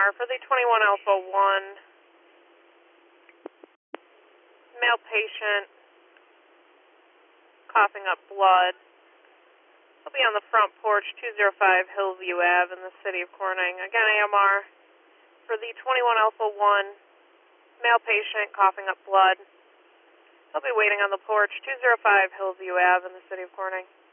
AMR for the 21 Alpha 1, male patient, coughing up blood. He'll be on the front porch, 205 Hillview Ave in the city of Corning. Again, AMR for the 21 Alpha 1, male patient, coughing up blood. He'll be waiting on the porch, 205 Hillview Ave in the city of Corning.